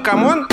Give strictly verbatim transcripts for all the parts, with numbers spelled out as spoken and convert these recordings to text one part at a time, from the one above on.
камон, камон.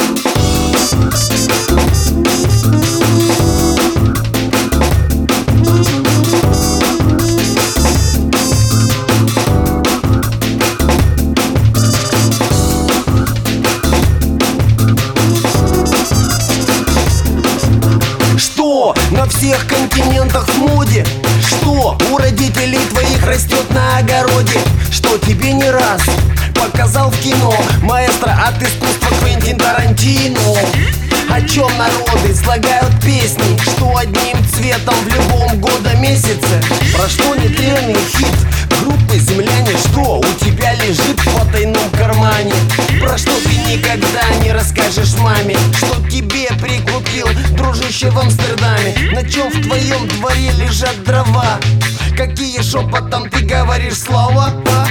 Что на всех континентах в моде? Что у родителей твоих растет на огороде? Что тебе не раз показал в кино маэстро от искусства Квентин Тарантино? О чем народы слагают песни? Что одним цветом в любом года-месяце? Про что нетрельный хит группы «Земляне»? Что у тебя лежит в потайном кармане? Про что ты никогда не расскажешь маме? Что тебе прикупил дружище в Амстердаме? На чем в твоем дворе лежат дрова? Какие шепотом ты говоришь слова? А?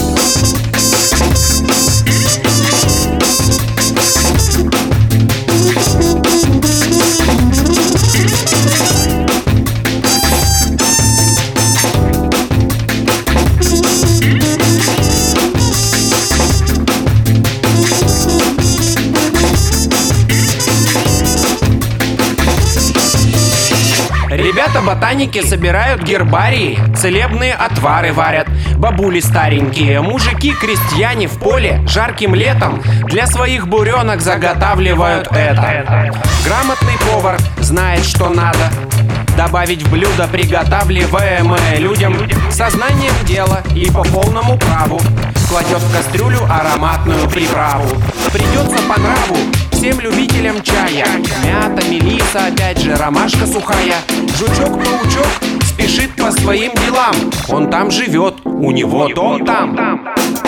Ребята-ботаники собирают гербарии, целебные отвары варят. Бабули старенькие, мужики-крестьяне в поле жарким летом для своих буренок заготавливают это. Грамотный повар знает, что надо добавить в блюдо, приготавливаемое людям сознанием дела и по полному праву. Кладет в кастрюлю ароматную приправу. Придется по нраву всем любителям чая. Мята, мелиса, опять же ромашка сухая. Жучок-паучок спешит по своим делам. Он там живет, у него дом там.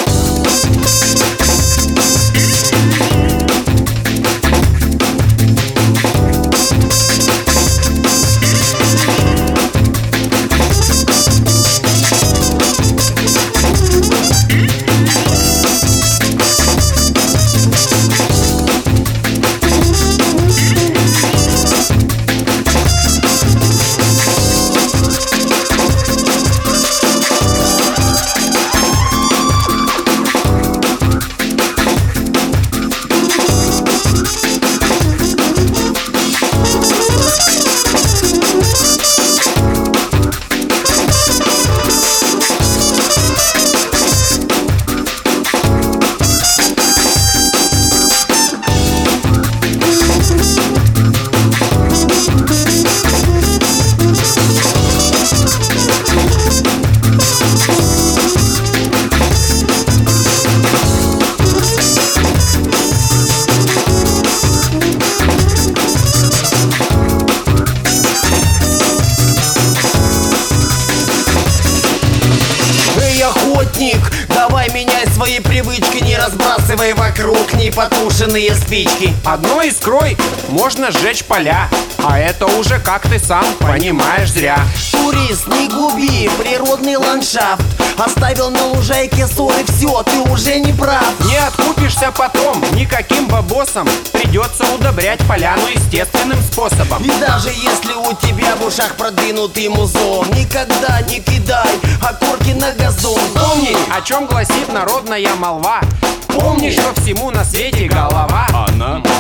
Давай меняй свои привычки, не разбрасывай вокруг непотушенные спички. Одной искрой можно сжечь поля, а это уже, как ты сам понимаешь, зря. Турист, не губи природный ландшафт. Оставил на лужайке ссоры, все, ты уже не прав. Не откупишься потом никаким бабосом. Придется удобрять поляну естественным способом. И даже если у тебя в ушах продвинутый музон, никогда не кидай окурки на газон. Помни, о чем гласит народная молва. Помни, что всему на свете голова. Она